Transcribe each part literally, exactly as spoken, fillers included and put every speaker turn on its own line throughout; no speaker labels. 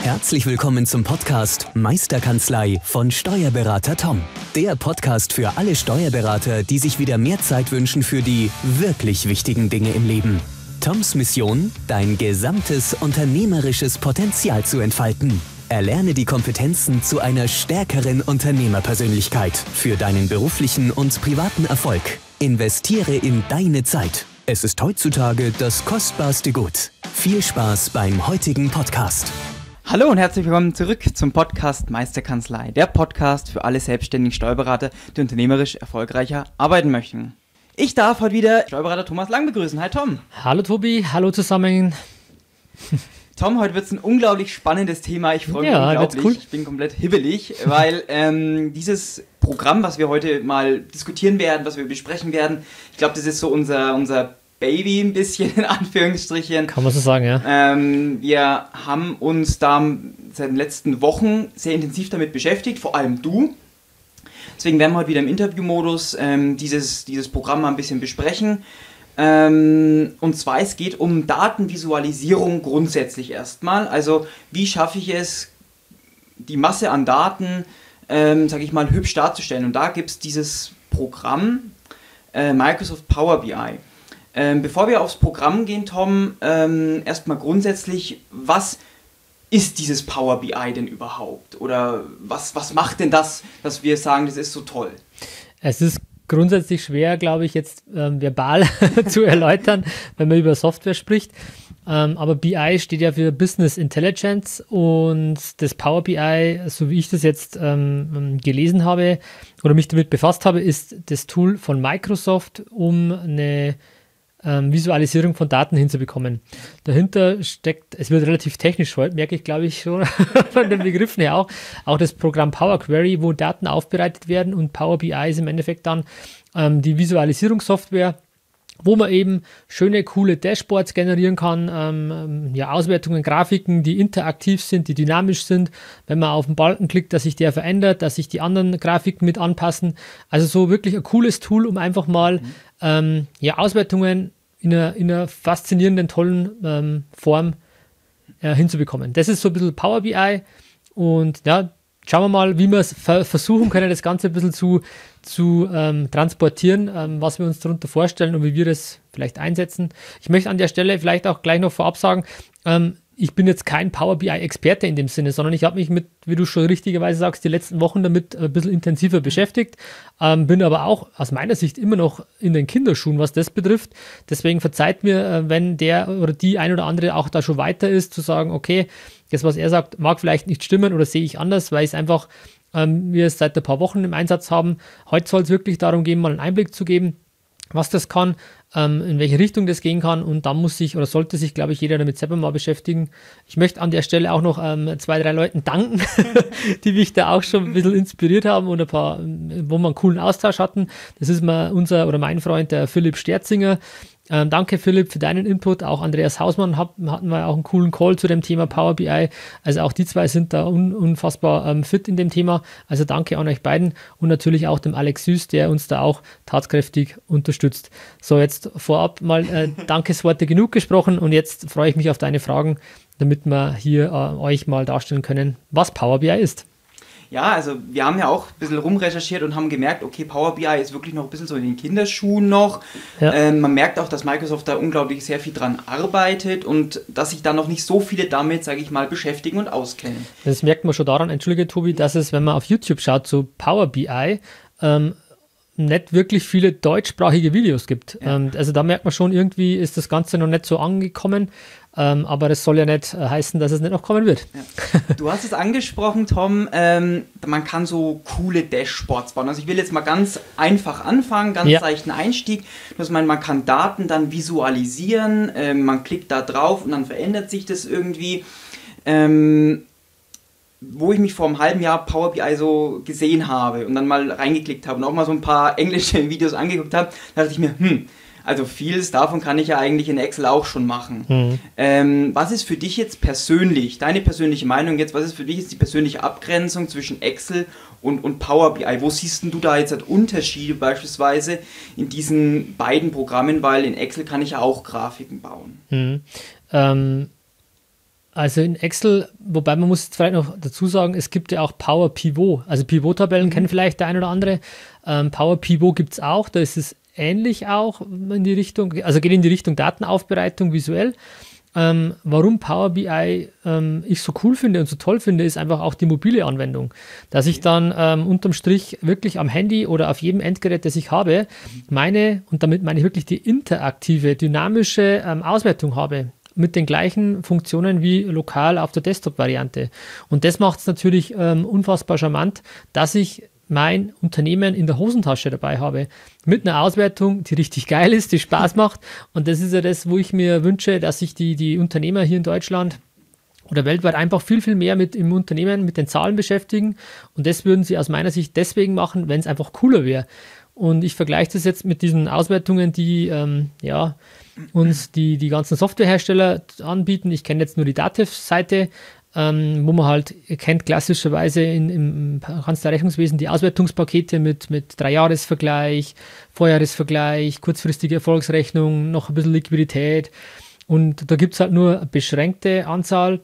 Herzlich willkommen zum Podcast Meisterkanzlei von Steuerberater Tom. Der Podcast für alle Steuerberater, die sich wieder mehr Zeit wünschen für die wirklich wichtigen Dinge im Leben. Toms Mission, dein gesamtes unternehmerisches Potenzial zu entfalten. Erlerne die Kompetenzen zu einer stärkeren Unternehmerpersönlichkeit für deinen beruflichen und privaten Erfolg. Investiere in deine Zeit. Es ist heutzutage das kostbarste Gut. Viel Spaß beim heutigen Podcast.
Hallo und herzlich willkommen zurück zum Podcast Meisterkanzlei, der Podcast für alle selbstständigen Steuerberater, die unternehmerisch erfolgreicher arbeiten möchten. Ich darf heute wieder Steuerberater Thomas Lang begrüßen. Hi Tom.
Hallo Tobi, hallo zusammen.
Tom, heute wird es ein unglaublich spannendes Thema. Ich freue mich
ja,
unglaublich.
Cool.
Ich bin komplett hibbelig, weil ähm, dieses Programm, was wir heute mal diskutieren werden, was wir besprechen werden, ich glaube, das ist so unser, unser Baby ein bisschen, in Anführungsstrichen.
Kann man so sagen, ja.
Ähm, wir haben uns da seit den letzten Wochen sehr intensiv damit beschäftigt, vor allem du. Deswegen werden wir heute wieder im Interviewmodus ähm, dieses, dieses Programm mal ein bisschen besprechen. Ähm, und zwar, es geht um Datenvisualisierung grundsätzlich erstmal. Also, wie schaffe ich es, die Masse an Daten, ähm, sage ich mal, hübsch darzustellen. Und da gibt es dieses Programm äh, Microsoft Power B I. Ähm, bevor wir aufs Programm gehen, Tom, ähm, erstmal grundsätzlich, was ist dieses Power B I denn überhaupt? Oder was, was macht denn das, dass wir sagen, das ist so toll?
Es ist grundsätzlich schwer, glaube ich, jetzt ähm, verbal zu erläutern, wenn man über Software spricht. Ähm, aber B I steht ja für Business Intelligence und das Power B I, so wie ich das jetzt ähm, gelesen habe oder mich damit befasst habe, ist das Tool von Microsoft, um eine ähm, Visualisierung von Daten hinzubekommen. Dahinter steckt, es wird relativ technisch heute, merke ich, glaube ich, schon von den Begriffen her auch, auch das Programm Power Query, wo Daten aufbereitet werden, und Power B I ist im Endeffekt dann ähm, die Visualisierungssoftware, wo man eben schöne, coole Dashboards generieren kann, ähm, ja, Auswertungen, Grafiken, die interaktiv sind, die dynamisch sind. Wenn man auf den Balken klickt, dass sich der verändert, dass sich die anderen Grafiken mit anpassen. Also so wirklich ein cooles Tool, um einfach mal mhm. ähm, ja, Auswertungen in einer, in einer faszinierenden, tollen ähm, Form äh, hinzubekommen. Das ist so ein bisschen Power B I, und ja, schauen wir mal, wie wir es ver- versuchen können, das Ganze ein bisschen zu, zu ähm, transportieren, ähm, was wir uns darunter vorstellen und wie wir das vielleicht einsetzen. Ich möchte an der Stelle vielleicht auch gleich noch vorab sagen, ähm, ich bin jetzt kein Power B I-Experte in dem Sinne, sondern ich habe mich mit, wie du schon richtigerweise sagst, die letzten Wochen damit ein bisschen intensiver beschäftigt, ähm, bin aber auch aus meiner Sicht immer noch in den Kinderschuhen, was das betrifft. Deswegen verzeiht mir, äh, wenn der oder die ein oder andere auch da schon weiter ist, zu sagen, okay, das, was er sagt, mag vielleicht nicht stimmen oder sehe ich anders, weil es einfach, ähm, wir es seit ein paar Wochen im Einsatz haben. Heute soll es wirklich darum gehen, mal einen Einblick zu geben, was das kann, ähm, in welche Richtung das gehen kann, und dann muss sich oder sollte sich, glaube ich, jeder damit selber mal beschäftigen. Ich möchte an der Stelle auch noch ähm, zwei, drei Leuten danken, die mich da auch schon ein bisschen inspiriert haben und ein paar, wo wir einen coolen Austausch hatten. Das ist mal unser oder mein Freund, der Philipp Sterzinger. Ähm, danke Philipp für deinen Input, auch Andreas Hausmann hab, hatten wir auch einen coolen Call zu dem Thema Power B I, also auch die zwei sind da un, unfassbar ähm, fit in dem Thema, also danke an euch beiden und natürlich auch dem Alex Süß, der uns da auch tatkräftig unterstützt. So, jetzt vorab mal äh, Dankesworte genug gesprochen, und jetzt freue ich mich auf deine Fragen, damit wir hier äh, euch mal darstellen können, was Power B I ist.
Ja, also wir haben ja auch ein bisschen rumrecherchiert und haben gemerkt, okay, Power B I ist wirklich noch ein bisschen so in den Kinderschuhen noch. Ja. Ähm, man merkt auch, dass Microsoft da unglaublich sehr viel dran arbeitet und dass sich da noch nicht so viele damit, sage ich mal, beschäftigen und auskennen.
Das merkt man schon daran, entschuldige Tobi, dass es, wenn man auf YouTube schaut, zu Power B I, ähm, nicht wirklich viele deutschsprachige Videos gibt. Ja. Ähm, also da merkt man schon, irgendwie ist das Ganze noch nicht so angekommen. Ähm, aber das soll ja nicht äh, heißen, dass es nicht noch kommen wird.
Ja. Du hast es angesprochen, Tom, ähm, man kann so coole Dashboards bauen. Also ich will jetzt mal ganz einfach anfangen, ganz ja. leichten Einstieg. Das meint, man kann Daten dann visualisieren, äh, man klickt da drauf und dann verändert sich das irgendwie. Ähm, wo ich mich vor einem halben Jahr Power B I so gesehen habe und dann mal reingeklickt habe und auch mal so ein paar englische Videos angeguckt habe, da dachte ich mir, hm, also vieles davon kann ich ja eigentlich in Excel auch schon machen. Mhm. Ähm, was ist für dich jetzt persönlich, deine persönliche Meinung jetzt, was ist für dich jetzt die persönliche Abgrenzung zwischen Excel und, und Power B I? Wo siehst du da jetzt halt Unterschiede beispielsweise in diesen beiden Programmen, weil in Excel kann ich ja auch Grafiken bauen.
Mhm. Ähm Also in Excel, wobei man muss vielleicht noch dazu sagen, es gibt ja auch Power Pivot. Also Pivot-Tabellen mhm. kennen vielleicht der ein oder andere. Ähm, Power Pivot gibt es auch, da ist es ähnlich auch in die Richtung, also geht in die Richtung Datenaufbereitung visuell. Ähm, warum Power B I ähm, ich so cool finde und so toll finde, ist einfach auch die mobile Anwendung. Dass ich dann ähm, unterm Strich wirklich am Handy oder auf jedem Endgerät, das ich habe, meine, und damit meine ich wirklich die interaktive, dynamische ähm, Auswertung habe. Mit den gleichen Funktionen wie lokal auf der Desktop-Variante. Und das macht es natürlich ähm, unfassbar charmant, dass ich mein Unternehmen in der Hosentasche dabei habe. Mit einer Auswertung, die richtig geil ist, die Spaß macht. Und das ist ja das, wo ich mir wünsche, dass sich die, die Unternehmer hier in Deutschland oder weltweit einfach viel, viel mehr mit im Unternehmen, mit den Zahlen beschäftigen. Und das würden sie aus meiner Sicht deswegen machen, wenn es einfach cooler wäre. Und ich vergleiche das jetzt mit diesen Auswertungen, die ähm, ja, uns die, die ganzen Softwarehersteller anbieten. Ich kenne jetzt nur die Dativ-Seite, ähm, wo man halt kennt klassischerweise in, im ganzen Rechnungswesen die Auswertungspakete mit, mit Dreijahresvergleich, Vorjahresvergleich, kurzfristige Erfolgsrechnung, noch ein bisschen Liquidität. Und da gibt es halt nur eine beschränkte Anzahl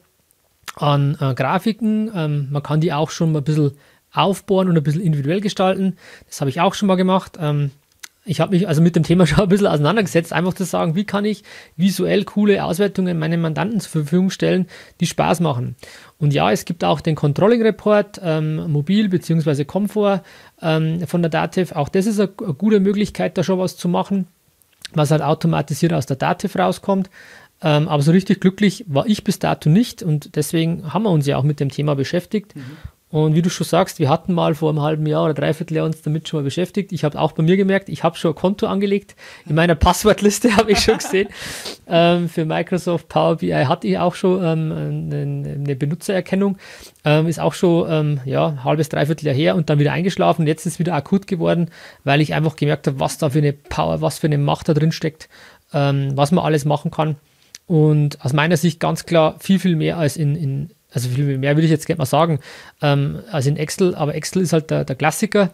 an äh, Grafiken. Ähm, man kann die auch schon mal ein bisschen aufbohren und ein bisschen individuell gestalten. Das habe ich auch schon mal gemacht. Ähm, ich habe mich also mit dem Thema schon ein bisschen auseinandergesetzt, einfach zu sagen, wie kann ich visuell coole Auswertungen meinen Mandanten zur Verfügung stellen, die Spaß machen. Und ja, es gibt auch den Controlling Report, ähm, mobil bzw. Komfort ähm, von der Dativ. Auch das ist eine, eine gute Möglichkeit, da schon was zu machen, was halt automatisiert aus der Dativ rauskommt. Ähm, aber so richtig glücklich war ich bis dato nicht und deswegen haben wir uns ja auch mit dem Thema beschäftigt. Mhm. Und wie du schon sagst, wir hatten mal vor einem halben Jahr oder dreiviertel Jahr uns damit schon mal beschäftigt. Ich habe auch bei mir gemerkt, ich habe schon ein Konto angelegt. In meiner Passwortliste habe ich schon gesehen. ähm, für Microsoft Power B I hatte ich auch schon ähm, eine, eine Benutzererkennung. Ähm, ist auch schon ähm, ja, ein halbes, dreiviertel Jahr her und dann wieder eingeschlafen. Jetzt ist es wieder akut geworden, weil ich einfach gemerkt habe, was da für eine Power, was für eine Macht da drin steckt, ähm, was man alles machen kann. Und aus meiner Sicht ganz klar viel, viel mehr als in, in also viel mehr will ich jetzt nicht mal sagen, ähm, als in Excel, aber Excel ist halt der, der Klassiker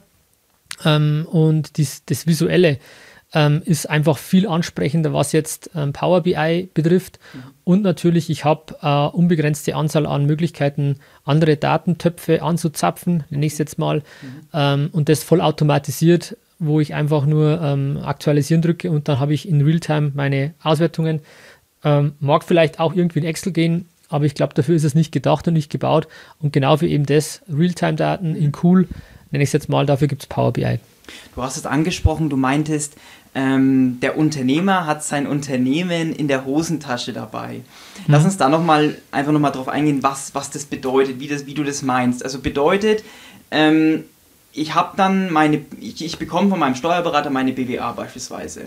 ähm, und dies, das Visuelle ähm, ist einfach viel ansprechender, was jetzt ähm, Power B I betrifft. Mhm. Und natürlich, ich habe äh, unbegrenzte Anzahl an Möglichkeiten, andere Datentöpfe anzuzapfen, nenne ich es jetzt mal, mhm. ähm, und das voll automatisiert, wo ich einfach nur ähm, aktualisieren drücke und dann habe ich in Realtime meine Auswertungen. Ähm, mag vielleicht auch irgendwie in Excel gehen, aber ich glaube, dafür ist es nicht gedacht und nicht gebaut. Und genau für eben das, Realtime-Daten in cool, nenne ich es jetzt mal, dafür gibt es Power B I.
Du hast es angesprochen, du meintest, ähm, der Unternehmer hat sein Unternehmen in der Hosentasche dabei. Lass uns da nochmal einfach nochmal drauf eingehen, was, was das bedeutet, wie, das, wie du das meinst. Also bedeutet, ähm, ich habe dann meine, ich, ich bekomme von meinem Steuerberater meine B W A beispielsweise.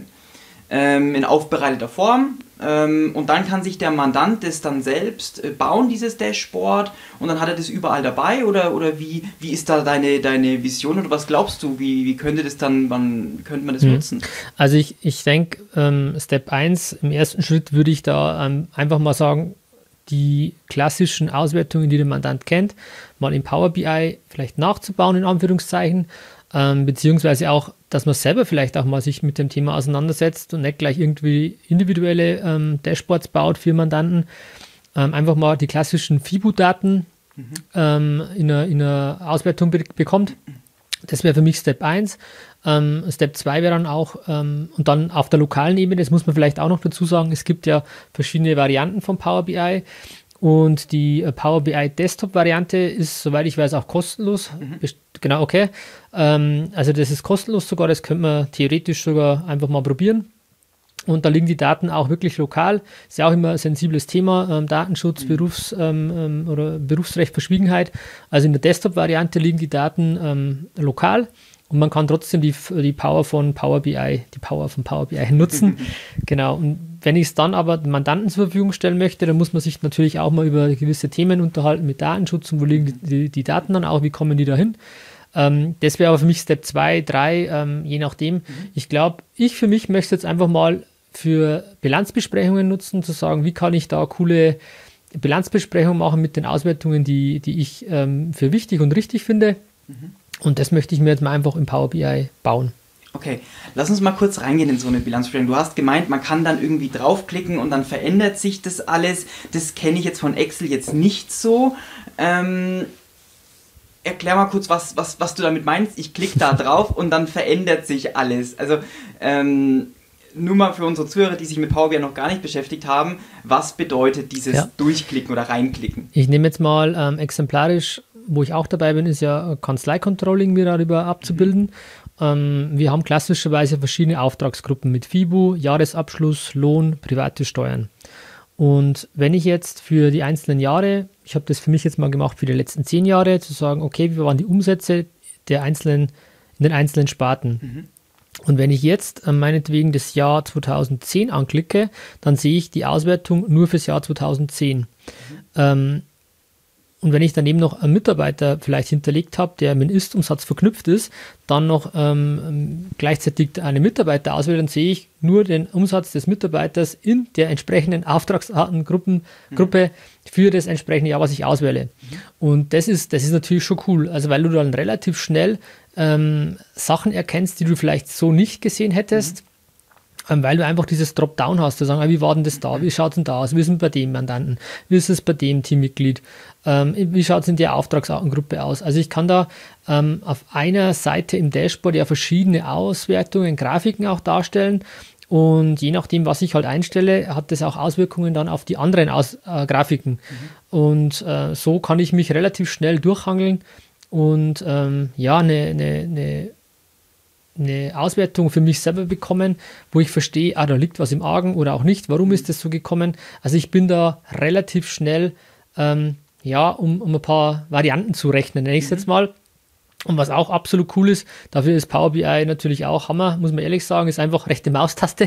Ähm, in aufbereiteter Form ähm, und dann kann sich der Mandant das dann selbst äh, bauen, dieses Dashboard, und dann hat er das überall dabei oder, oder wie, wie ist da deine, deine Vision oder was glaubst du, wie, wie könnte das dann, wann könnte man das mhm. nutzen?
Also ich, ich denke, ähm, Step eins, im ersten Schritt würde ich da ähm, einfach mal sagen, die klassischen Auswertungen, die der Mandant kennt, mal in Power B I vielleicht nachzubauen, in Anführungszeichen, ähm, beziehungsweise auch, dass man selber vielleicht auch mal sich mit dem Thema auseinandersetzt und nicht gleich irgendwie individuelle ähm, Dashboards baut für Mandanten. Ähm, einfach mal die klassischen F I B U-Daten mhm. ähm, in, einer, in einer Auswertung be- bekommt. Das wäre für mich Step eins. Ähm, Step zwei wäre dann auch, ähm, und dann auf der lokalen Ebene, das muss man vielleicht auch noch dazu sagen, es gibt ja verschiedene Varianten von Power B I. Und die Power B I Desktop-Variante ist, soweit ich weiß, auch kostenlos. Mhm. Genau, okay. Ähm, also das ist kostenlos sogar, das könnte man theoretisch sogar einfach mal probieren. Und da liegen die Daten auch wirklich lokal. Ist ja auch immer ein sensibles Thema, ähm, Datenschutz, mhm. Berufs- ähm, oder Berufsrecht, Verschwiegenheit. Also in der Desktop-Variante liegen die Daten ähm, lokal. Und man kann trotzdem die, die Power von Power B I, die Power von Power B I nutzen. Genau. Und wenn ich es dann aber den Mandanten zur Verfügung stellen möchte, dann muss man sich natürlich auch mal über gewisse Themen unterhalten mit Datenschutz und wo liegen die, die, die Daten dann auch, wie kommen die da hin. Ähm, das wäre aber für mich Step zwei, drei, ähm, je nachdem. Mhm. Ich glaube, ich für mich möchte jetzt einfach mal für Bilanzbesprechungen nutzen, zu sagen, wie kann ich da coole Bilanzbesprechungen machen mit den Auswertungen, die, die ich ähm, für wichtig und richtig finde. Mhm. Und das möchte ich mir jetzt mal einfach im Power B I bauen.
Okay, lass uns mal kurz reingehen in so eine Bilanzstellung. Du hast gemeint, man kann dann irgendwie draufklicken und dann verändert sich das alles. Das kenne ich jetzt von Excel jetzt nicht so. Ähm, erklär mal kurz, was, was, was du damit meinst. Ich klicke da drauf und dann verändert sich alles. Also ähm, nur mal für unsere Zuhörer, die sich mit Power B I noch gar nicht beschäftigt haben, was bedeutet dieses ja. Durchklicken oder Reinklicken?
Ich nehme jetzt mal ähm, exemplarisch, wo ich auch dabei bin, ist ja Kanzlei-Controlling mir darüber abzubilden. Mhm. Ähm, wir haben klassischerweise verschiedene Auftragsgruppen mit F I B U, Jahresabschluss, Lohn, private Steuern. Und wenn ich jetzt für die einzelnen Jahre, ich habe das für mich jetzt mal gemacht für die letzten zehn Jahre, zu sagen, okay, wie waren die Umsätze der einzelnen, in den einzelnen Sparten? Mhm. Und wenn ich jetzt äh, meinetwegen das Jahr zweitausendzehn anklicke, dann sehe ich die Auswertung nur fürs Jahr zweitausendzehn. Mhm. Ähm, Und wenn ich daneben noch einen Mitarbeiter vielleicht hinterlegt habe, der mit dem Ist-Umsatz verknüpft ist, dann noch ähm, gleichzeitig eine Mitarbeiter auswähle, dann sehe ich nur den Umsatz des Mitarbeiters in der entsprechenden Auftragsartengruppe mhm. für das entsprechende Jahr, was ich auswähle. Mhm. Und das ist, das ist natürlich schon cool, also weil du dann relativ schnell ähm, Sachen erkennst, die du vielleicht so nicht gesehen hättest. Mhm. Weil du einfach dieses Dropdown hast, zu sagen, wie war denn das da, wie schaut es denn da aus, wie ist es bei dem Mandanten, wie ist es bei dem Teammitglied, ähm, wie schaut es in der Auftragsartengruppe aus. Also ich kann da ähm, auf einer Seite im Dashboard ja verschiedene Auswertungen, Grafiken auch darstellen und je nachdem, was ich halt einstelle, hat das auch Auswirkungen dann auf die anderen Aus äh, Grafiken. Mhm. Und äh, so kann ich mich relativ schnell durchhangeln und ähm, ja, eine, eine, eine eine Auswertung für mich selber bekommen, wo ich verstehe, ah, da liegt was im Argen oder auch nicht, warum ist das so gekommen. Also ich bin da relativ schnell, ähm, ja, um, um ein paar Varianten zu rechnen, nenne ich es mhm. jetzt mal. Und was auch absolut cool ist, dafür ist Power B I natürlich auch Hammer, muss man ehrlich sagen, ist einfach rechte Maustaste.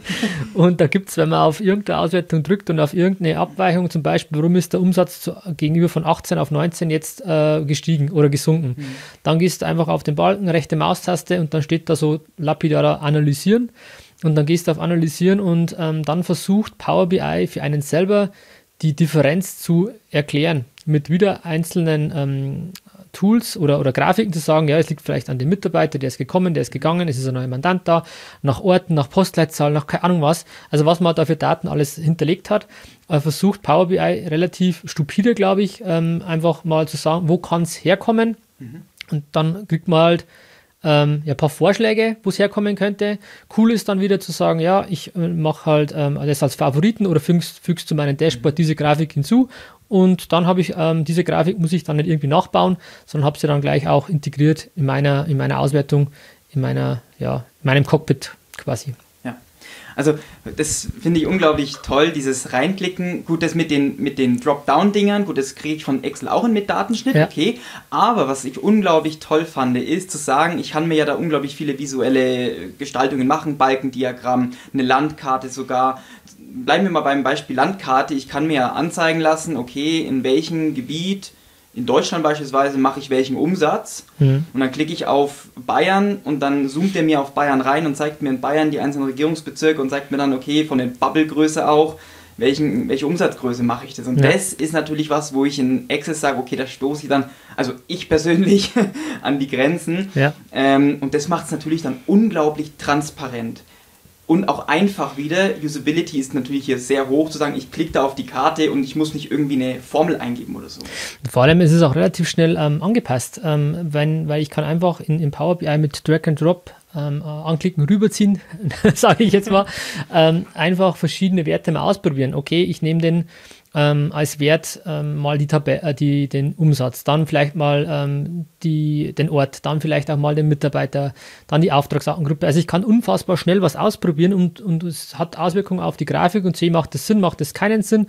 Und da gibt es, wenn man auf irgendeine Auswertung drückt und auf irgendeine Abweichung, zum Beispiel, warum ist der Umsatz zu, gegenüber von achtzehn auf neunzehn jetzt äh, gestiegen oder gesunken, mhm. dann gehst du einfach auf den Balken, rechte Maustaste und dann steht da so lapidar analysieren und dann gehst du auf analysieren und ähm, dann versucht Power B I für einen selber die Differenz zu erklären mit wieder einzelnen ähm, Tools oder, oder Grafiken zu sagen, ja, es liegt vielleicht an dem Mitarbeiter, der ist gekommen, der ist gegangen, es ist ein neuer Mandant da, nach Orten, nach Postleitzahl, nach keine Ahnung was, also was man da für Daten alles hinterlegt hat, äh, versucht Power B I relativ stupide, glaube ich, ähm, einfach mal zu sagen, wo kann es herkommen mhm. und dann kriegt man halt ähm, ja, ein paar Vorschläge, wo es herkommen könnte. Cool ist dann wieder zu sagen, ja, ich äh, mache halt ähm, das als Favoriten oder fügst, fügst zu meinem Dashboard diese Grafik hinzu. Und dann habe ich ähm, diese Grafik, muss ich dann nicht irgendwie nachbauen, sondern habe sie dann gleich auch integriert in meiner, in meiner Auswertung, in meiner, ja, in meinem Cockpit quasi.
Ja, also das finde ich unglaublich toll, dieses Reinklicken. Gut, das mit den, mit den Dropdown-Dingern, gut, das kriege ich von Excel auch hin mit Datenschnitt, ja. Okay. Aber was ich unglaublich toll fand, ist zu sagen, ich kann mir ja da unglaublich viele visuelle Gestaltungen machen, Balkendiagramm, eine Landkarte sogar. Bleiben wir mal beim Beispiel Landkarte. Ich kann mir anzeigen lassen, okay, in welchem Gebiet, in Deutschland beispielsweise, mache ich welchen Umsatz. Mhm. Und dann klicke ich auf Bayern und dann zoomt er mir auf Bayern rein und zeigt mir in Bayern die einzelnen Regierungsbezirke und sagt mir dann, okay, von der Bubblegröße auch, welchen, welche Umsatzgröße mache ich das. Und ja. das ist natürlich was, wo ich in Excel sage, okay, da stoße ich dann, also ich persönlich, an die Grenzen. Ja. Ähm, und das macht es natürlich dann unglaublich transparent. Und auch einfach wieder, Usability ist natürlich hier sehr hoch, zu sagen, ich klicke da auf die Karte und ich muss nicht irgendwie eine Formel eingeben oder so.
Vor allem ist es auch relativ schnell ähm, angepasst, ähm, wenn, weil ich kann einfach in, in Power B I mit Drag and Drop ähm, anklicken, rüberziehen, sage ich jetzt mal, ähm, einfach verschiedene Werte mal ausprobieren. Okay, ich nehme den ähm, als Wert ähm, mal die Tab- äh, die, den Umsatz, dann vielleicht mal ähm, die, den Ort, dann vielleicht auch mal den Mitarbeiter, dann die Auftragsartengruppe. Also ich kann unfassbar schnell was ausprobieren und, und es hat Auswirkungen auf die Grafik und sehe, macht das Sinn, macht das keinen Sinn.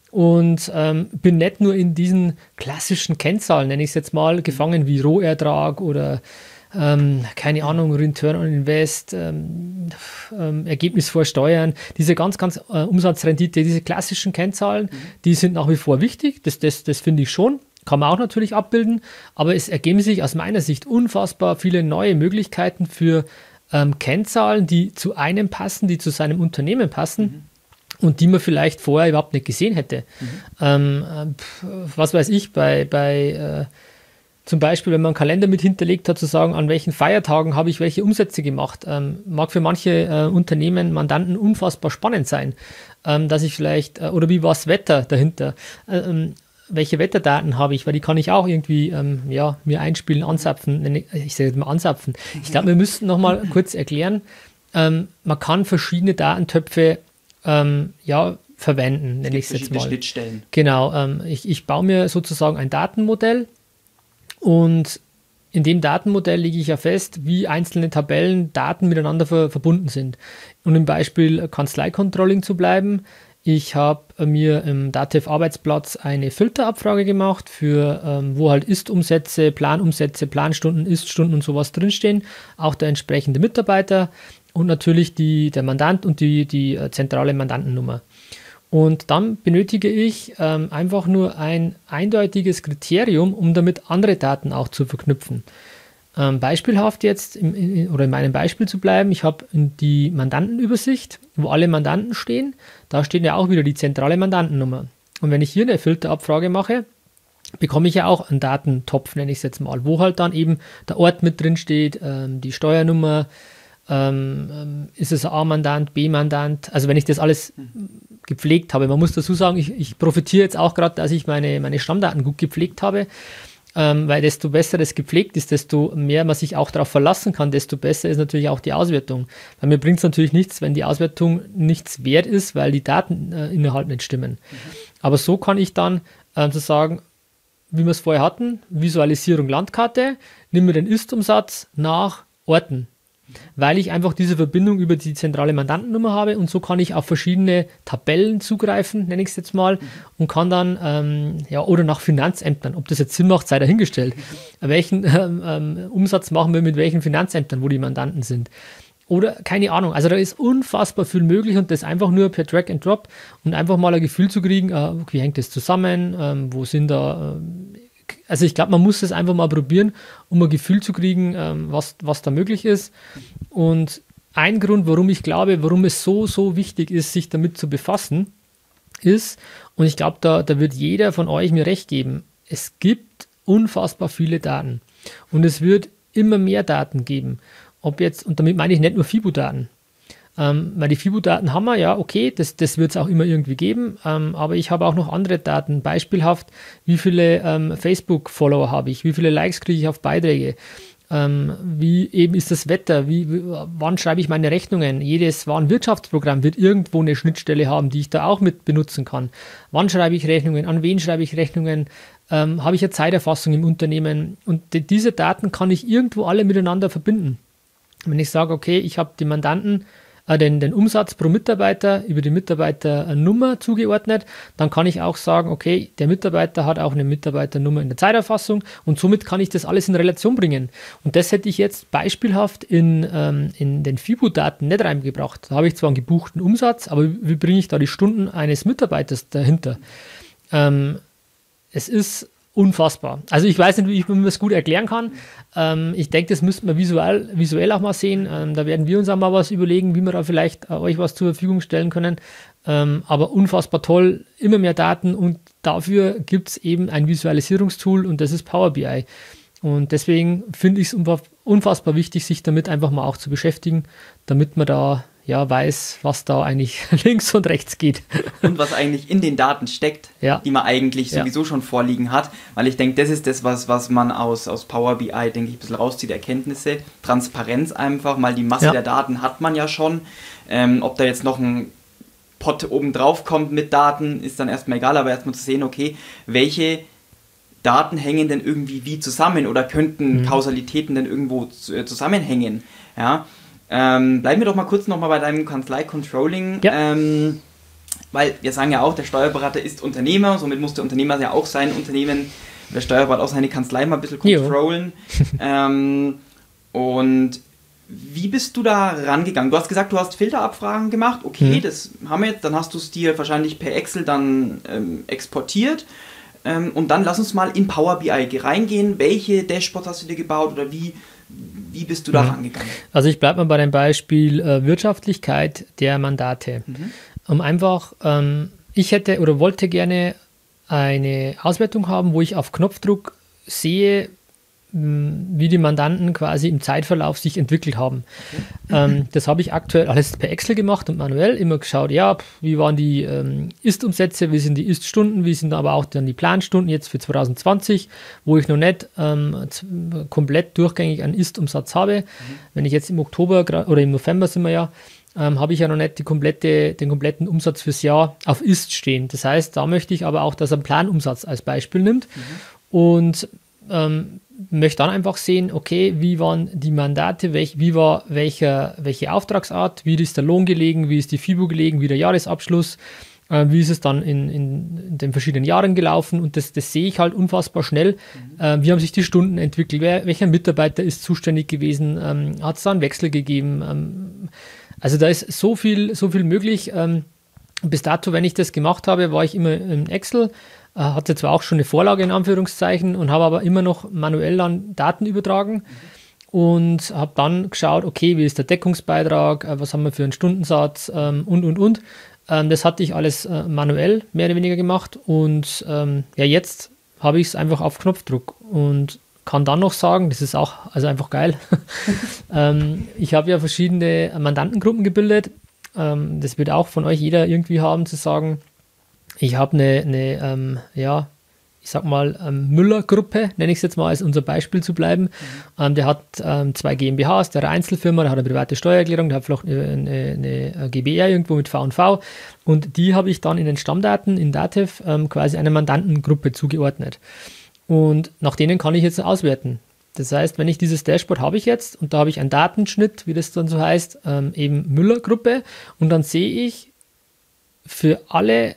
Und ähm, bin nicht nur in diesen klassischen Kennzahlen, nenne ich es jetzt mal, gefangen wie Rohertrag oder Ähm, keine Ahnung, Return on Invest, ähm, ähm, Ergebnis vor Steuern, diese ganz, ganz äh, Umsatzrendite, diese klassischen Kennzahlen, mhm. die sind nach wie vor wichtig, das, das, das finde ich schon, kann man auch natürlich abbilden, aber es ergeben sich aus meiner Sicht unfassbar viele neue Möglichkeiten für ähm, Kennzahlen, die zu einem passen, die zu seinem Unternehmen passen. Mhm. Und die man vielleicht vorher überhaupt nicht gesehen hätte. Mhm. Ähm, äh, was weiß ich, bei, bei äh, zum Beispiel, wenn man einen Kalender mit hinterlegt hat, zu sagen, an welchen Feiertagen habe ich welche Umsätze gemacht. Ähm, mag für manche äh, Unternehmen, Mandanten unfassbar spannend sein, ähm, dass ich vielleicht, äh, oder wie war das Wetter dahinter, ähm, welche Wetterdaten habe ich, weil die kann ich auch irgendwie ähm, ja, mir einspielen, anzapfen, ich sage jetzt mal anzapfen. Ich glaube, wir müssten noch mal kurz erklären, ähm, man kann verschiedene Datentöpfe ähm, ja, verwenden, nenne ich es jetzt mal.
Schnittstellen.
Genau, ähm, ich, ich baue mir sozusagen ein Datenmodell. Und in dem Datenmodell lege ich ja fest, wie einzelne Tabellen, Daten miteinander ver verbunden sind. Und im Beispiel Kanzlei-Controlling zu bleiben, ich habe mir im Datev-Arbeitsplatz eine Filterabfrage gemacht, für ähm, wo halt Ist-Umsätze, Planumsätze, Planstunden, Ist-Stunden und sowas drinstehen, auch der entsprechende Mitarbeiter und natürlich die, der Mandant und die, die äh, zentrale Mandantennummer. Und dann benötige ich ähm, einfach nur ein eindeutiges Kriterium, um damit andere Daten auch zu verknüpfen. Ähm, beispielhaft jetzt, im, in, oder in meinem Beispiel zu bleiben, ich habe die Mandantenübersicht, wo alle Mandanten stehen. Da steht ja auch wieder die zentrale Mandantennummer. Und wenn ich hier eine Filterabfrage mache, bekomme ich ja auch einen Datentopf, nenne ich es jetzt mal, wo halt dann eben der Ort mit drin steht, ähm, die Steuernummer, ähm, ist es ein A-Mandant, B-Mandant, also wenn ich das alles gepflegt habe. Man muss dazu sagen, ich, ich profitiere jetzt auch gerade, dass ich meine, meine Stammdaten gut gepflegt habe, ähm, weil desto besser das gepflegt ist, desto mehr man sich auch darauf verlassen kann, desto besser ist natürlich auch die Auswertung. Weil mir bringt es natürlich nichts, wenn die Auswertung nichts wert ist, weil die Dateninhalte äh, nicht stimmen. Mhm. Aber so kann ich dann äh, so sagen, wie wir es vorher hatten, Visualisierung Landkarte, nimm mir den Ist-Umsatz nach Orten. Weil ich einfach diese Verbindung über die zentrale Mandantennummer habe und so kann ich auf verschiedene Tabellen zugreifen, nenne ich es jetzt mal, und kann dann, ähm, ja, oder nach Finanzämtern, ob das jetzt Sinn macht, sei dahingestellt. Welchen ähm, ähm, Umsatz machen wir mit welchen Finanzämtern, wo die Mandanten sind? Oder keine Ahnung, also da ist unfassbar viel möglich und das einfach nur per Drag and Drop und einfach mal ein Gefühl zu kriegen, äh, wie hängt das zusammen, ähm, wo sind da... Ähm, Also ich glaube, man muss es einfach mal probieren, um ein Gefühl zu kriegen, ähm, was, was da möglich ist. Und ein Grund, warum ich glaube, warum es so, so wichtig ist, sich damit zu befassen, ist, und ich glaube, da, da wird jeder von euch mir recht geben, es gibt unfassbar viele Daten. Und es wird immer mehr Daten geben. Ob jetzt, und damit meine ich nicht nur FIBO-Daten. Ähm, weil die FIBO-Daten haben wir, ja, okay, das, das wird es auch immer irgendwie geben, ähm, aber ich habe auch noch andere Daten, beispielhaft, wie viele ähm, Facebook-Follower habe ich, wie viele Likes kriege ich auf Beiträge, ähm, wie eben ist das Wetter, wie, wie, wann schreibe ich meine Rechnungen, jedes Warenwirtschaftsprogramm wird irgendwo eine Schnittstelle haben, die ich da auch mit benutzen kann, wann schreibe ich Rechnungen, an wen schreibe ich Rechnungen, ähm, habe ich eine Zeiterfassung im Unternehmen und die, diese Daten kann ich irgendwo alle miteinander verbinden. Wenn ich sage, okay, ich habe die Mandanten, Den, den Umsatz pro Mitarbeiter über die Mitarbeiternummer zugeordnet, dann kann ich auch sagen, okay, der Mitarbeiter hat auch eine Mitarbeiternummer in der Zeiterfassung und somit kann ich das alles in Relation bringen. Und das hätte ich jetzt beispielhaft in, ähm, in den FIBO-Daten nicht reingebracht. Da habe ich zwar einen gebuchten Umsatz, aber wie bringe ich da die Stunden eines Mitarbeiters dahinter? Ähm, es ist unfassbar. Also ich weiß nicht, wie ich mir das gut erklären kann. Ähm, ich denke, das müssten wir visuell, visuell auch mal sehen. Ähm, da werden wir uns auch mal was überlegen, wie wir da vielleicht äh, euch was zur Verfügung stellen können. Ähm, aber unfassbar toll, immer mehr Daten und dafür gibt es eben ein Visualisierungstool und das ist Power B I. Und deswegen finde ich es unfassbar wichtig, sich damit einfach mal auch zu beschäftigen, damit man da ja weiß, was da eigentlich links und rechts geht.
Und was eigentlich in den Daten steckt,
ja.
die man eigentlich sowieso ja. schon vorliegen hat. Weil ich denke, das ist das, was, was man aus, aus Power B I, denke ich, ein bisschen rauszieht, Erkenntnisse, Transparenz einfach, mal die Masse ja. der Daten hat man ja schon. Ähm, ob da jetzt noch ein Pot oben drauf kommt mit Daten, ist dann erstmal egal, aber erstmal zu sehen, okay, welche Daten hängen denn irgendwie wie zusammen oder könnten mhm. Kausalitäten denn irgendwo zusammenhängen, ja. Ähm, bleiben wir doch mal kurz nochmal bei deinem Kanzlei-Controlling, ja. ähm, weil wir sagen ja auch, der Steuerberater ist Unternehmer, somit muss der Unternehmer ja auch sein Unternehmen, der Steuerberater auch seine Kanzlei mal ein bisschen controllen. ähm, und wie bist du da rangegangen? Du hast gesagt, du hast Filterabfragen gemacht, okay, mhm. das haben wir jetzt, dann hast du es dir wahrscheinlich per Excel dann ähm, exportiert. Ähm, und dann lass uns mal in Power B I reingehen. Welche Dashboards hast du dir gebaut oder wie, wie bist du da mhm. rangegangen?
Also ich bleibe mal bei dem Beispiel äh, Wirtschaftlichkeit der Mandate. Mhm. Um einfach, ähm, ich hätte oder wollte gerne eine Auswertung haben, wo ich auf Knopfdruck sehe, wie die Mandanten quasi im Zeitverlauf sich entwickelt haben. Okay. Ähm, das habe ich aktuell alles per Excel gemacht und manuell immer geschaut, ja, wie waren die ähm, Ist-Umsätze, wie sind die Ist-Stunden, wie sind aber auch dann die Planstunden jetzt für zwanzig zwanzig, wo ich noch nicht ähm, komplett durchgängig einen Ist-Umsatz habe. Mhm. Wenn ich jetzt im Oktober oder im November sind wir ja, ähm, habe ich ja noch nicht die komplette, den kompletten Umsatz fürs Jahr auf Ist stehen. Das heißt, da möchte ich aber auch, dass er einen Planumsatz als Beispiel nimmt mhm. und ähm, möchte dann einfach sehen, okay, wie waren die Mandate, welch, wie war welche, welche Auftragsart, wie ist der Lohn gelegen, wie ist die FIBO gelegen, wie der Jahresabschluss, äh, wie ist es dann in, in, in den verschiedenen Jahren gelaufen und das, das sehe ich halt unfassbar schnell. Mhm. Äh, wie haben sich die Stunden entwickelt, wer, welcher Mitarbeiter ist zuständig gewesen, ähm, hat es da einen Wechsel gegeben. Ähm, also da ist so viel, so viel möglich. Ähm, bis dato, wenn ich das gemacht habe, war ich immer in Excel, hatte zwar auch schon eine Vorlage in Anführungszeichen und habe aber immer noch manuell dann Daten übertragen mhm. und habe dann geschaut, okay, wie ist der Deckungsbeitrag, was haben wir für einen Stundensatz ähm, und, und, und. Ähm, das hatte ich alles äh, manuell mehr oder weniger gemacht und ähm, ja, jetzt habe ich es einfach auf Knopfdruck und kann dann noch sagen, das ist auch also einfach geil, ähm, ich habe ja verschiedene Mandantengruppen gebildet, ähm, das wird auch von euch jeder irgendwie haben, zu sagen, ich habe eine, eine ähm, ja, ich sag mal, ähm, Müller-Gruppe, nenne ich es jetzt mal, als unser Beispiel zu bleiben. Mhm. Ähm, der hat ähm, zwei GmbHs, der hat eine Einzelfirma, der hat eine private Steuererklärung, der hat vielleicht eine, eine, eine GbR irgendwo mit V und V und die habe ich dann in den Stammdaten in Datev ähm, quasi einer Mandantengruppe zugeordnet. Und nach denen kann ich jetzt auswerten. Das heißt, wenn ich dieses Dashboard habe ich jetzt und da habe ich einen Datenschnitt, wie das dann so heißt, ähm, eben Müller-Gruppe und dann sehe ich für alle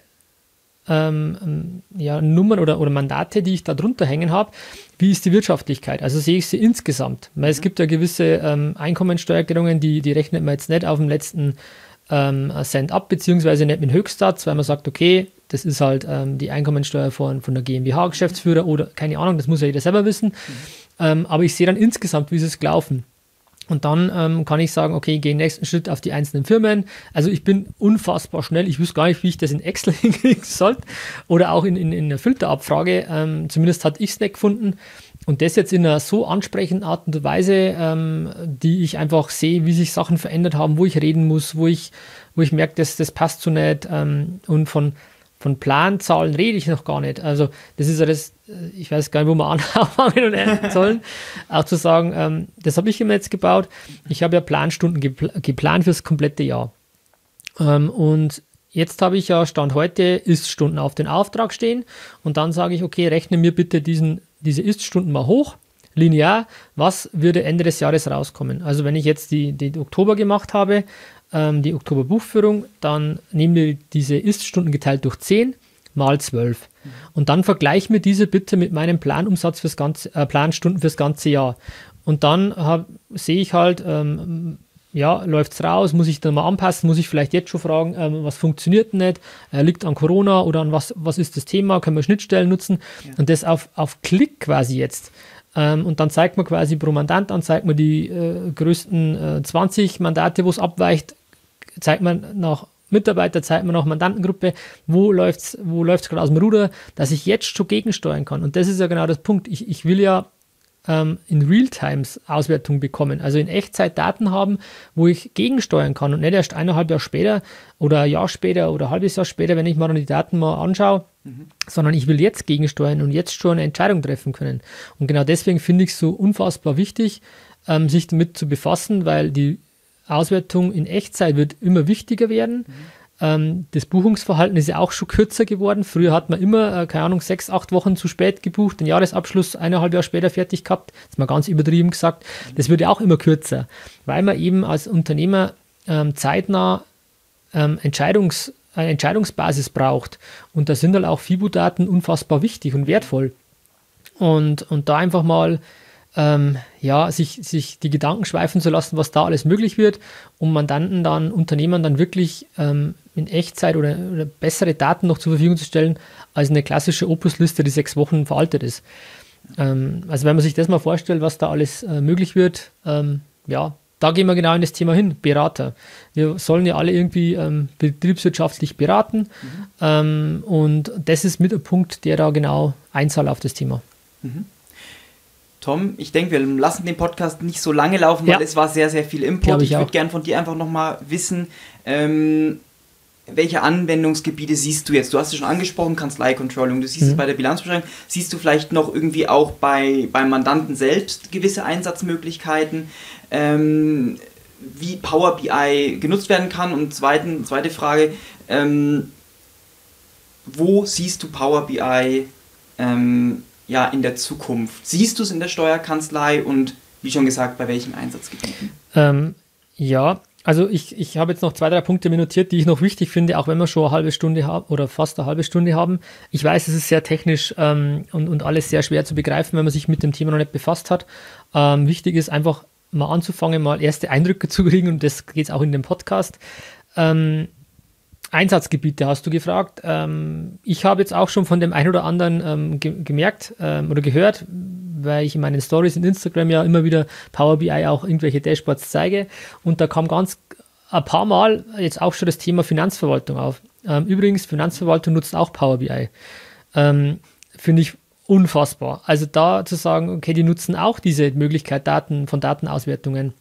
Ähm, ja, Nummern oder, oder Mandate, die ich da drunter hängen habe, wie ist die Wirtschaftlichkeit? Also sehe ich sie insgesamt. Weil mhm. es gibt ja gewisse ähm, Einkommensteuererklärungen, die, die rechnet man jetzt nicht auf dem letzten ähm, Cent ab, beziehungsweise nicht mit dem Höchstsatz, weil man sagt, okay, das ist halt ähm, die Einkommensteuer von, von der GmbH-Geschäftsführer oder keine Ahnung, das muss ja jeder selber wissen. Mhm. Ähm, aber ich sehe dann insgesamt, wie ist es gelaufen. Und dann ähm, kann ich sagen, okay, ich gehe den nächsten Schritt auf die einzelnen Firmen. Also ich bin unfassbar schnell. Ich wüsste gar nicht, wie ich das in Excel hinkriegen sollte oder auch in, in, in einer Filterabfrage. Ähm, zumindest hatte ich es nicht gefunden. Und das jetzt in einer so ansprechenden Art und Weise, ähm, die ich einfach sehe, wie sich Sachen verändert haben, wo ich reden muss, wo ich, wo ich merke, dass das passt so nicht. Ähm, und von Von Planzahlen rede ich noch gar nicht. Also das ist ja das, ich weiß gar nicht, wo wir anfangen und enden sollen. Auch zu sagen, ähm, das habe ich immer jetzt gebaut. Ich habe ja Planstunden gepl- geplant fürs komplette Jahr. Ähm, und jetzt habe ich ja Stand heute Ist-Stunden auf den Auftrag stehen. Und dann sage ich, okay, rechne mir bitte diesen, diese Ist-Stunden mal hoch, linear. Was würde Ende des Jahres rauskommen? Also wenn ich jetzt die, die Oktober gemacht habe, die Oktober-Buchführung, dann nehmen wir diese Ist-Stunden geteilt durch zehn mal zwölf. Und dann vergleiche mir diese bitte mit meinem Planumsatz fürs ganze, äh, Planstunden fürs ganze Jahr. Und dann hab, sehe ich halt, ähm, ja, läuft es raus, muss ich dann mal anpassen, muss ich vielleicht jetzt schon fragen, ähm, was funktioniert nicht, äh, liegt an Corona oder an was, was ist das Thema, können wir Schnittstellen nutzen ja. Und das auf, auf Klick quasi jetzt. Ähm, und dann zeigt man quasi pro Mandant an, zeigt man die äh, größten äh, zwanzig Mandate, wo es abweicht, zeigt man nach Mitarbeiter, zeigt man nach Mandantengruppe, wo läuft es wo läuft's gerade aus dem Ruder, dass ich jetzt schon gegensteuern kann. Und das ist ja genau das Punkt. Ich, ich will ja ähm, in Realtimes Auswertung bekommen, also in Echtzeit Daten haben, wo ich gegensteuern kann und nicht erst eineinhalb Jahre später oder ein Jahr später oder ein halbes Jahr später, wenn ich mal die Daten mal anschaue, mhm. sondern ich will jetzt gegensteuern und jetzt schon eine Entscheidung treffen können. Und genau deswegen finde ich es so unfassbar wichtig, ähm, sich damit zu befassen, weil die Auswertung in Echtzeit wird immer wichtiger werden. Mhm. Ähm, das Buchungsverhalten ist ja auch schon kürzer geworden. Früher hat man immer, äh, keine Ahnung, sechs, acht Wochen zu spät gebucht, den Jahresabschluss eineinhalb Jahre später fertig gehabt. Das ist mal ganz übertrieben gesagt. Mhm. Das wird ja auch immer kürzer, weil man eben als Unternehmer ähm, zeitnah ähm, Entscheidungs, eine Entscheidungsbasis braucht. Und da sind halt auch FIBO-Daten unfassbar wichtig und wertvoll. Und, und da einfach mal Ähm, ja, sich, sich die Gedanken schweifen zu lassen, was da alles möglich wird, um Mandanten dann, Unternehmern dann wirklich ähm, in Echtzeit oder, oder bessere Daten noch zur Verfügung zu stellen, als eine klassische Opus-Liste, die sechs Wochen veraltet ist. Ähm, also wenn man sich das mal vorstellt, was da alles äh, möglich wird, ähm, ja, da gehen wir genau in das Thema hin, Berater. Wir sollen ja alle irgendwie ähm, betriebswirtschaftlich beraten mhm. ähm, und das ist mit der Punkt, der da genau einzahlt auf das Thema.
Mhm. Tom, ich denke, wir lassen den Podcast nicht so lange laufen, weil ja. es war sehr, sehr viel Input. Ich, ich würde gerne von dir einfach nochmal wissen, ähm, welche Anwendungsgebiete siehst du jetzt? Du hast es schon angesprochen, Kanzlei-Controlling, du siehst mhm. es bei der Bilanzbeschreibung. Siehst du vielleicht noch irgendwie auch bei, beim Mandanten selbst gewisse Einsatzmöglichkeiten, ähm, wie Power B I genutzt werden kann? Und zweiten, zweite Frage, ähm, wo siehst du Power B I ähm, ja, in der Zukunft? Siehst du es in der Steuerkanzlei und wie schon gesagt, bei welchen Einsatzgebieten?
Ähm, ja, also ich, ich habe jetzt noch zwei, drei Punkte mir notiert, die ich noch wichtig finde, auch wenn wir schon eine halbe Stunde haben oder fast eine halbe Stunde haben. Ich weiß, es ist sehr technisch ähm, und, und alles sehr schwer zu begreifen, wenn man sich mit dem Thema noch nicht befasst hat. Ähm, wichtig ist einfach mal anzufangen, mal erste Eindrücke zu kriegen und das geht es auch in dem Podcast. Ähm, Einsatzgebiete hast du gefragt. Ähm, ich habe jetzt auch schon von dem einen oder anderen ähm, ge- gemerkt ähm, oder gehört, weil ich in meinen Stories in Instagram ja immer wieder Power B I auch irgendwelche Dashboards zeige. Und da kam ganz ein paar Mal jetzt auch schon das Thema Finanzverwaltung auf. Ähm, übrigens, Finanzverwaltung nutzt auch Power B I. Ähm, finde ich unfassbar. Also da zu sagen, okay, die nutzen auch diese Möglichkeit Daten von Datenauswertungen.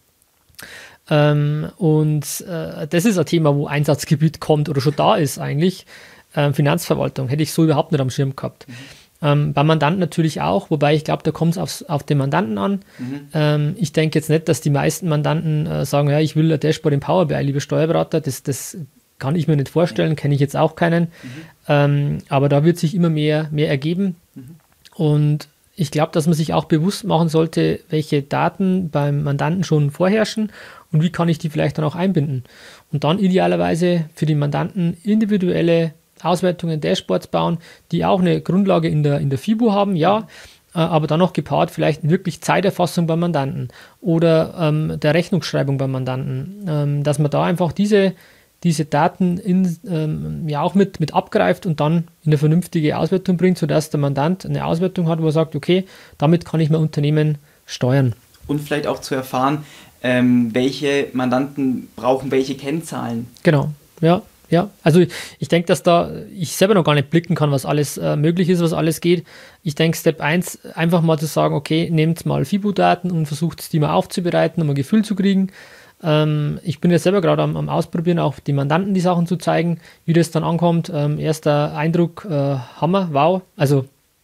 Ähm, und äh, das ist ein Thema, wo Einsatzgebiet kommt oder schon da ist eigentlich. Ähm, Finanzverwaltung hätte ich so überhaupt nicht am Schirm gehabt. Mhm. Ähm, beim Mandanten natürlich auch, wobei ich glaube, da kommt es auf den Mandanten an. Mhm. Ähm, ich denke jetzt nicht, dass die meisten Mandanten äh, sagen, ja, ich will ein Dashboard in Power B I, liebe Steuerberater. Das, das kann ich mir nicht vorstellen, kenne ich jetzt auch keinen. Mhm. Ähm, aber da wird sich immer mehr, mehr ergeben. Mhm. Und ich glaube, dass man sich auch bewusst machen sollte, welche Daten beim Mandanten schon vorherrschen und wie kann ich die vielleicht dann auch einbinden. Und dann idealerweise für die Mandanten individuelle Auswertungen, Dashboards bauen, die auch eine Grundlage in der, in der FIBO haben, ja, äh, aber dann noch gepaart vielleicht wirklich Zeiterfassung beim Mandanten oder ähm, der Rechnungsschreibung beim Mandanten, ähm, dass man da einfach diese, diese Daten in, ähm, ja auch mit, mit abgreift und dann in eine vernünftige Auswertung bringt, sodass der Mandant eine Auswertung hat, wo er sagt, okay, damit kann ich mein Unternehmen steuern.
Und vielleicht auch zu erfahren, ähm, welche Mandanten brauchen welche Kennzahlen.
Genau, ja. Ja, also ich, ich denke, dass da ich selber noch gar nicht blicken kann, was alles äh, möglich ist, was alles geht. Ich denke, Step eins, einfach mal zu sagen, okay, nehmt mal FIBO-Daten und versucht die mal aufzubereiten, um ein Gefühl zu kriegen. Ähm, ich bin jetzt selber gerade am, am Ausprobieren, auch die Mandanten die Sachen zu zeigen, wie das dann ankommt. Ähm, erster Eindruck, äh, Hammer, wow, also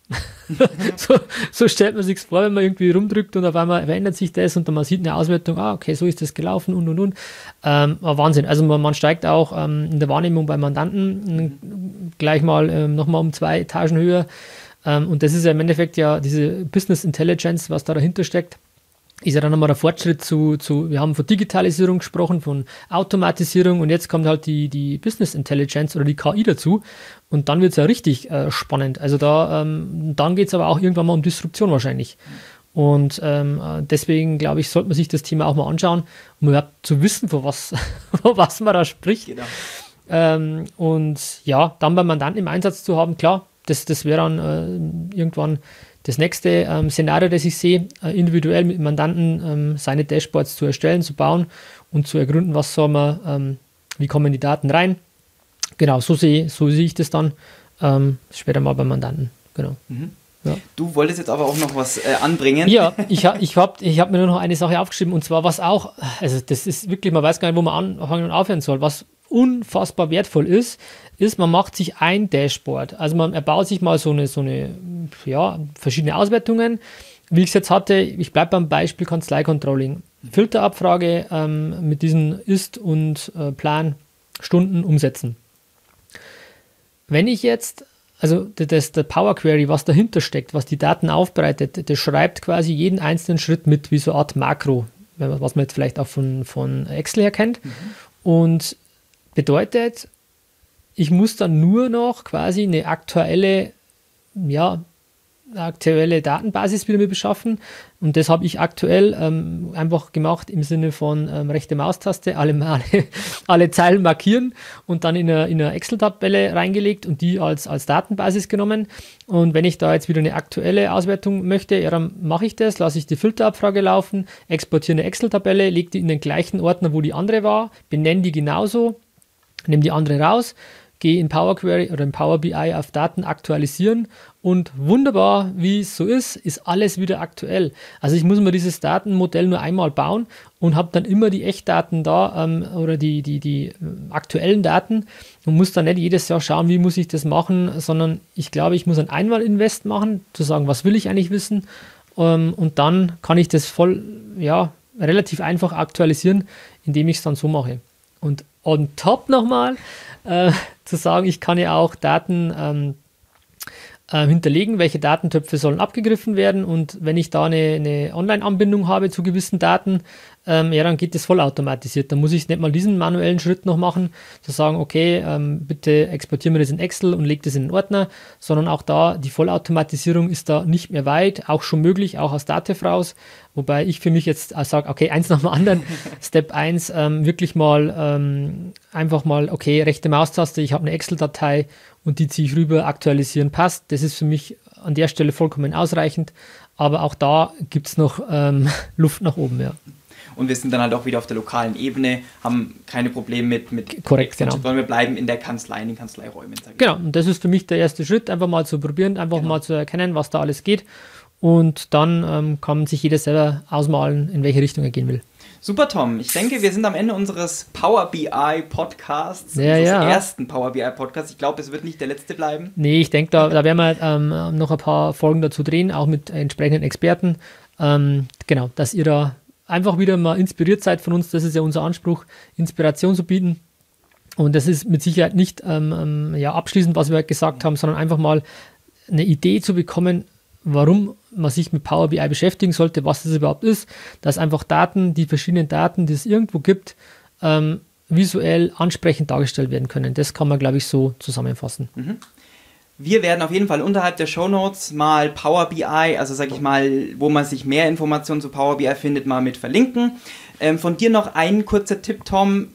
so, so stellt man sich vor, wenn man irgendwie rumdrückt und auf einmal verändert sich das und dann man sieht eine Auswertung, ah, okay, so ist das gelaufen und und und. Ähm, Wahnsinn. Also man, man steigt auch ähm, in der Wahrnehmung bei Mandanten äh, gleich mal ähm, nochmal um zwei Etagen höher. Ähm, und das ist ja im Endeffekt ja diese Business Intelligence, was da dahinter steckt. Ist ja dann nochmal der Fortschritt zu, zu, wir haben von Digitalisierung gesprochen, von Automatisierung und jetzt kommt halt die, die Business Intelligence oder die K I dazu und dann wird es ja richtig äh, spannend. Also da, ähm, dann geht es aber auch irgendwann mal um Disruption wahrscheinlich. Und ähm, deswegen, glaube ich, sollte man sich das Thema auch mal anschauen, um überhaupt zu wissen, von was, von was man da spricht. Genau. Ähm, und ja, dann beim Mandanten im Einsatz zu haben, klar, das, das wäre dann äh, irgendwann das nächste ähm, Szenario, das ich sehe, äh, individuell mit Mandanten ähm, seine Dashboards zu erstellen, zu bauen und zu ergründen, was soll man, ähm, wie kommen die Daten rein. Genau, so sehe so sehe ich das dann ähm, später mal beim Mandanten. Genau.
Mhm. Ja. Du wolltest jetzt aber auch noch was äh, anbringen.
Ja, ich, ha, ich habe ich hab mir nur noch eine Sache aufgeschrieben und zwar was auch, also das ist wirklich, man weiß gar nicht, wo man anfangen und aufhören soll, was unfassbar wertvoll ist, ist, man macht sich ein Dashboard. Also man erbaut sich mal so eine, so eine, ja, verschiedene Auswertungen. Wie ich es jetzt hatte, ich bleibe beim Beispiel Kanzlei-Controlling. Filterabfrage ähm, mit diesen Ist- und äh, Plan-Stunden umsetzen. Wenn ich jetzt, also das, der Power Query, was dahinter steckt, was die Daten aufbereitet, das schreibt quasi jeden einzelnen Schritt mit, wie so eine Art Makro, was man jetzt vielleicht auch von, von Excel her kennt. Mhm. Und bedeutet, ich muss dann nur noch quasi eine aktuelle, ja, aktuelle Datenbasis wieder mir beschaffen und das habe ich aktuell ähm, einfach gemacht im Sinne von ähm, rechte Maustaste, alle, alle, alle Zeilen markieren und dann in eine, in eine Excel-Tabelle reingelegt und die als, als Datenbasis genommen und wenn ich da jetzt wieder eine aktuelle Auswertung möchte, ja, dann mache ich das, lasse ich die Filterabfrage laufen, exportiere eine Excel-Tabelle, lege die in den gleichen Ordner, wo die andere war, benenne die genauso, nehme die andere raus, gehe in Power Query oder in Power B I auf Daten aktualisieren und wunderbar, wie es so ist, ist alles wieder aktuell. Also ich muss mir dieses Datenmodell nur einmal bauen und habe dann immer die Echtdaten da ähm, oder die, die, die aktuellen Daten und muss dann nicht jedes Jahr schauen, wie muss ich das machen, sondern ich glaube, ich muss ein Einmal-Invest machen, zu sagen, was will ich eigentlich wissen, ähm, und dann kann ich das voll, ja, relativ einfach aktualisieren, indem ich es dann so mache. Und on top nochmal äh, zu sagen, ich kann ja auch Daten ähm, äh, hinterlegen, welche Datentöpfe sollen abgegriffen werden, und wenn ich da eine, eine Online-Anbindung habe zu gewissen Daten, ähm, ja, dann geht das vollautomatisiert. Dann muss ich nicht mal diesen manuellen Schritt noch machen, zu sagen, okay, ähm, bitte exportieren wir das in Excel und leg das in den Ordner, sondern auch da, die Vollautomatisierung ist da nicht mehr weit, auch schon möglich, auch aus Datev raus, wobei ich für mich jetzt sage, okay, eins nach dem anderen, Step eins, ähm, wirklich mal ähm, einfach mal, okay, rechte Maustaste, ich habe eine Excel-Datei und die ziehe ich rüber, aktualisieren, passt. Das ist für mich an der Stelle vollkommen ausreichend, aber auch da gibt es noch ähm, Luft nach oben, ja.
Und wir sind dann halt auch wieder auf der lokalen Ebene, haben keine Probleme mit, mit
Korrekt, genau.
sondern wir bleiben in der Kanzlei, in den Kanzleiräumen.
Genau, und das ist für mich der erste Schritt, einfach mal zu probieren, einfach genau. mal zu erkennen, was da alles geht, und dann ähm, kann sich jeder selber ausmalen, in welche Richtung er gehen will.
Super, Tom. Ich denke, wir sind am Ende unseres Power B I Podcasts,
ja,
unseres
ja.
ersten Power B I Podcasts. Ich glaube, es wird nicht der letzte bleiben.
Nee, ich denke, da, da werden wir ähm, noch ein paar Folgen dazu drehen, auch mit entsprechenden Experten. Ähm, genau, dass ihr da einfach wieder mal inspiriert seid von uns. Das ist ja unser Anspruch, Inspiration zu bieten. Und das ist mit Sicherheit nicht ähm, ja, abschließend, was wir gesagt haben, sondern einfach mal eine Idee zu bekommen, warum man sich mit Power B I beschäftigen sollte, was das überhaupt ist, dass einfach Daten, die verschiedenen Daten, die es irgendwo gibt, ähm, visuell ansprechend dargestellt werden können. Das kann man, glaube ich, so zusammenfassen.
Mhm. Wir werden auf jeden Fall unterhalb der Shownotes mal Power B I, also sage ich mal, wo man sich mehr Informationen zu Power B I findet, mal mit verlinken. Ähm, von dir noch ein kurzer Tipp, Tom.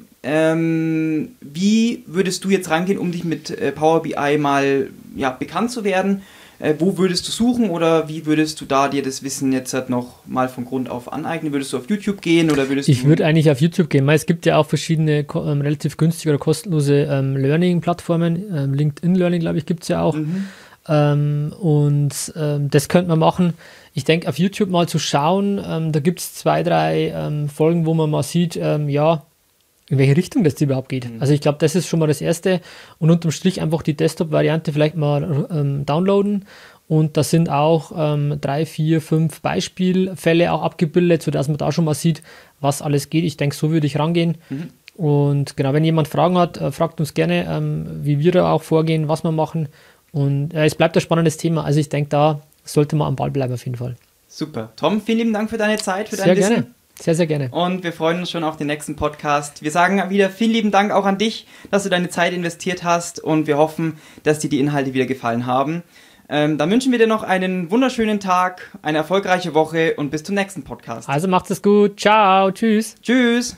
Ähm, wie würdest du jetzt rangehen, um dich mit äh, Power B I mal ja, bekannt zu werden? Äh, wo würdest du suchen, oder wie würdest du da dir das Wissen jetzt halt noch mal von Grund auf aneignen? Würdest du auf YouTube gehen oder würdest
ich
du...
würde eigentlich auf YouTube gehen, weil es gibt ja auch verschiedene ähm, relativ günstige oder kostenlose ähm, Learning-Plattformen. Ähm, LinkedIn Learning, glaube ich, gibt es ja auch. Mhm. Ähm, und ähm, das könnte man machen. Ich denke, auf YouTube mal zu schauen, ähm, da gibt es zwei, drei ähm, Folgen, wo man mal sieht, ähm, ja, in welche Richtung das überhaupt geht. Mhm. Also ich glaube, das ist schon mal das Erste. Und unterm Strich einfach die Desktop-Variante vielleicht mal ähm, downloaden. Und da sind auch ähm, drei, vier, fünf Beispielfälle auch abgebildet, sodass man da schon mal sieht, was alles geht. Ich denke, so würde ich rangehen. Mhm. Und genau, wenn jemand Fragen hat, äh, fragt uns gerne, ähm, wie wir da auch vorgehen, was wir machen. Und äh, es bleibt ein spannendes Thema. Also ich denke, da sollte man am Ball bleiben auf jeden Fall.
Super. Tom, vielen lieben Dank für deine Zeit, für dein
Sehr
Wissen.
Gerne. Sehr, sehr gerne.
Und wir freuen uns schon auf den nächsten Podcast. Wir sagen wieder vielen lieben Dank auch an dich, dass du deine Zeit investiert hast, und wir hoffen, dass dir die Inhalte wieder gefallen haben. Ähm, dann wünschen wir dir noch einen wunderschönen Tag, eine erfolgreiche Woche und bis zum nächsten Podcast.
Also macht es gut. Ciao. Tschüss.
Tschüss.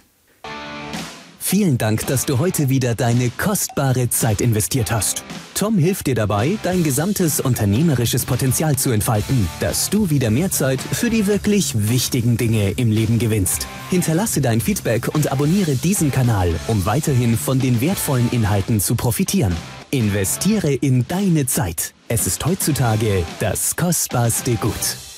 Vielen Dank, dass du heute wieder deine kostbare Zeit investiert hast. Tom hilft dir dabei, dein gesamtes unternehmerisches Potenzial zu entfalten, dass du wieder mehr Zeit für die wirklich wichtigen Dinge im Leben gewinnst. Hinterlasse dein Feedback und abonniere diesen Kanal, um weiterhin von den wertvollen Inhalten zu profitieren. Investiere in deine Zeit. Es ist heutzutage das kostbarste Gut.